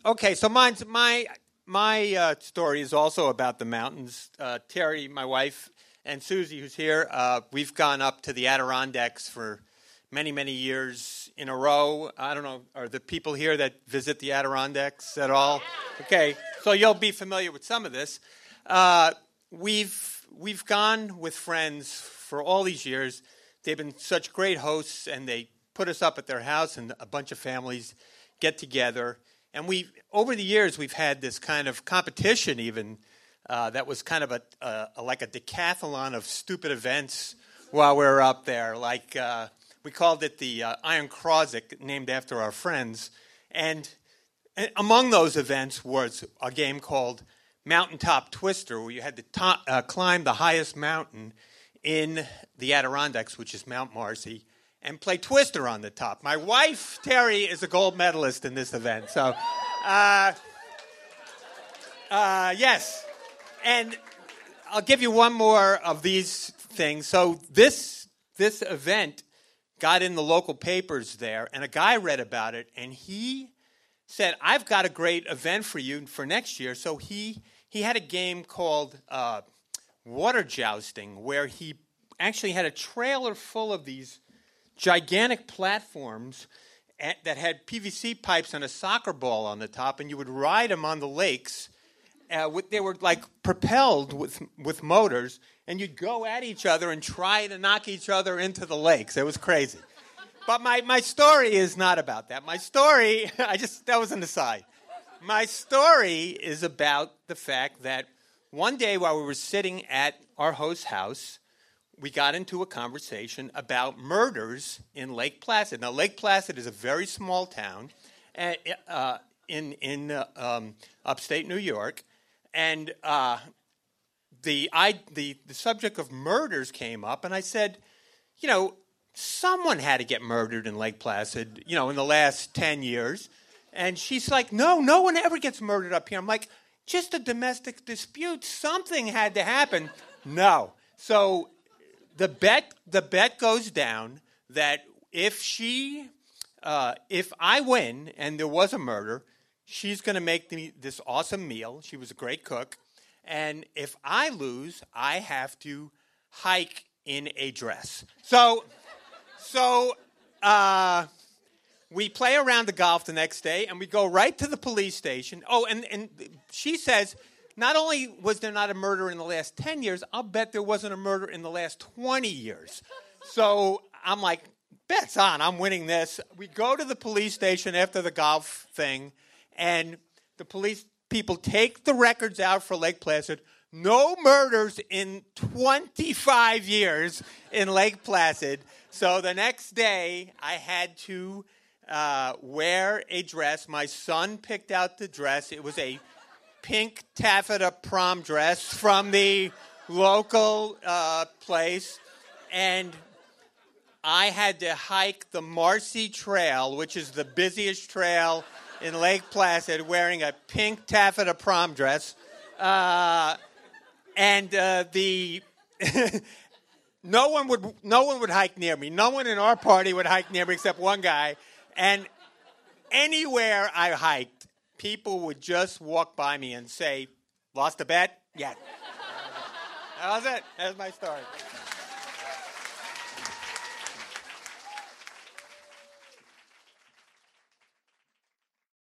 Okay, so my story is also about the mountains. Terry, my wife, and Susie, who's here, we've gone up to the Adirondacks for many, many years in a row. I don't know, are the people here that visit the Adirondacks at all? Okay, so you'll be familiar with some of this. We've gone with friends for all these years. They've been such great hosts, and they put us up at their house, and a bunch of families get together. And over the years, we've had this kind of competition even that was kind of like a decathlon of stupid events while we were up there. Like we called it the Iron Crozic, named after our friends. And among those events was a game called Mountaintop Twister, where you had to climb the highest mountain in the Adirondacks, which is Mount Marcy, and play Twister on the top. My wife, Terry, is a gold medalist in this event. So, yes. And I'll give you one more of these things. So this event got in the local papers there, and a guy read about it, and he said, I've got a great event for you for next year. So he had a game called water jousting, where he actually had a trailer full of these gigantic platforms that had PVC pipes and a soccer ball on the top, and you would ride them on the lakes. They were like propelled with motors, and you'd go at each other and try to knock each other into the lakes. It was crazy. But my story is not about that. My story, that was an aside. My story is about the fact that one day while we were sitting at our host's house, we got into a conversation about murders in Lake Placid. Now, Lake Placid is a very small town in upstate New York, and the subject of murders came up, and I said, someone had to get murdered in Lake Placid, in the last 10 years. And she's like, no one ever gets murdered up here. I'm like, just a domestic dispute. Something had to happen. No. So the bet goes down that if I win and there was a murder, she's going to make this awesome meal. She was a great cook. And if I lose, I have to hike in a dress. So we play around the golf the next day, and we go right to the police station. Oh, and she says, not only was there not a murder in the last 10 years, I'll bet there wasn't a murder in the last 20 years. So I'm like, bet's on, I'm winning this. We go to the police station after the golf thing, and the police people take the records out for Lake Placid. No murders in 25 years in Lake Placid. So the next day, I had to wear a dress. My son picked out the dress. It was a pink taffeta prom dress from the local place. And I had to hike the Marcy Trail, which is the busiest trail in Lake Placid, wearing a pink taffeta prom dress. And no one would hike near me. No one in our party would hike near me except one guy. And anywhere I hiked, people would just walk by me and say, "Lost a bet?" Yeah. That was it. That was my story.